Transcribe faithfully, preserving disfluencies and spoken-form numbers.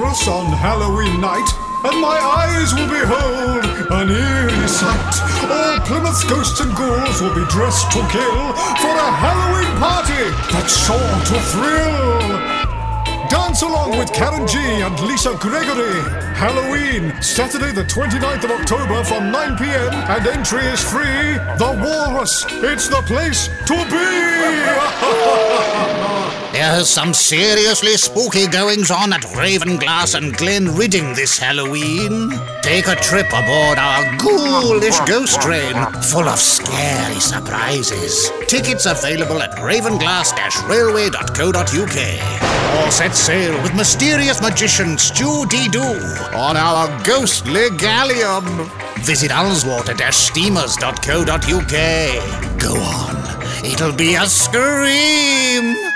walrus on Halloween night, and my eyes will behold an eerie sight. All Plymouth's ghosts and ghouls will be dressed to kill for a Halloween party that's sure to thrill. Dance along with Karen G and Lisa Gregory. Halloween, Saturday the twenty-ninth of October from nine p.m. and entry is free. The Walrus, it's the place to be! There's some seriously spooky goings-on at Ravenglass and Glenridding this Halloween. Take a trip aboard our ghoulish ghost train full of scary surprises. Tickets available at ravenglass dash railway dot co dot uk. Or set sail with mysterious magician Stu Dee Doo on our ghostly galleon. Visit ullswater dash steamers dot co dot uk. Go on, it'll be a scream!